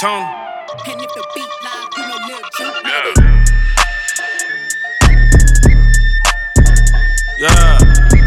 Tony. And if the beat live, you know Lil Juke. Yeah.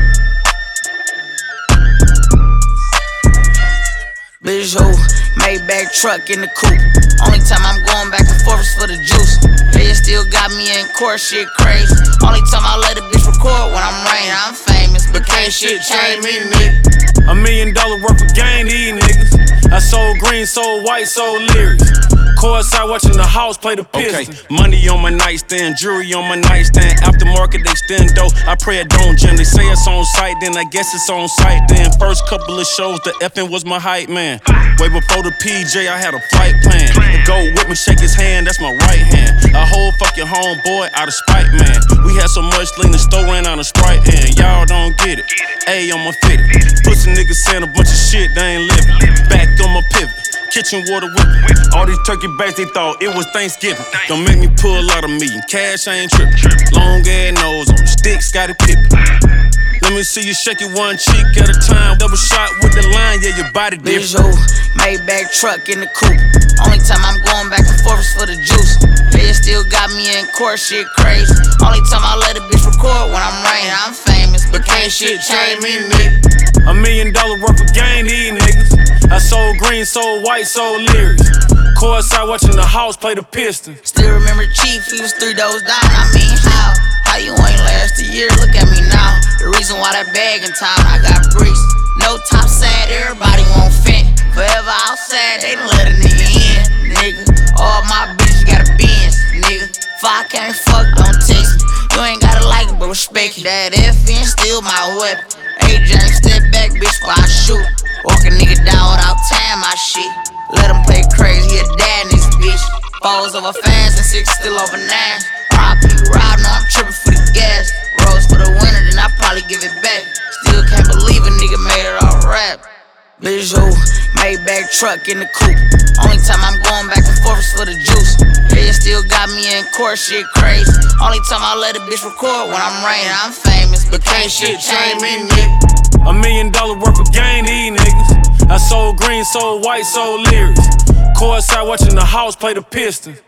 Bitch, Maybach truck in the coupe. Only time I'm going back and forth is for the juice. They still got me in court, shit crazy. Only time I let a bitch record when I'm rain. I'm famous, but can't shit change me, nigga. $1 million worth of game, these niggas. I sold green, sold white, sold lyrics. Courtside watching the house play the Pistons. Okay. Money on my nightstand, jewelry on my nightstand. Aftermarket extendo, I pray it don't jam. They say it's on site, then I guess it's on site. Then first couple of shows, the effing was my hype man. Way before the PJ, I had a flight plan. To go with me, shake his hand, that's my right hand. A whole fucking homeboy out of spite, man. We had so much lean, the store ran out of Sprite, and y'all don't get it. A on my fitted. Pussy niggas saying a bunch of shit, they ain't living. Back on my pivot. Kitchen water whipping. All these turkey backs, they thought it was Thanksgiving. Don't make me pull out a million. Cash, I ain't trippin'. Long ass nose on the stick, Scottie Pippen. Let me see you shake it one cheek at a time. Double shot with the line, yeah, your body different. Maybach truck in the coupe. Only time I'm going back and forth is for the juice. They still got me in court, shit crazy. Only time I let a bitch record when I'm rain. I'm famous, but can't shit change me, nigga. $1 million worth of game, these niggas. I sold green, sold white, sold lyrics. Courtside watching the house play the Pistons. Still remember Chief, he was 3 doors down. I mean, how you ain't last a year? Look at me now. The reason why that bag in town, I got bricks. No top side, everybody won't fit. Forever outside, they done let a nigga in, nigga. All my bitches got a Benz, nigga. If I can't fuck, don't text me. You ain't gotta like it, but respect it. That FN still my weapon. AJ, step back, bitch, while I shoot. Walk a nigga down without tying my shit. Let him play crazy, he a dad in this bitch. Falls over fast and 6 still over 9. RIP ride, no, I'm tripping for the gas. Rose for the winter, then I probably give it back. Still can't believe a nigga made it all rap. Bitch, Maybach truck in the coupe. Only time I'm going back and forth is for the juice. They still got me in court, shit crazy. Only time I let a bitch record when I'm rain. I'm famous, but can't shit change me, nigga. $1 million worth of game, these niggas. I sold green, sold white, sold lyrics. Courtside watching the house play the Pistons.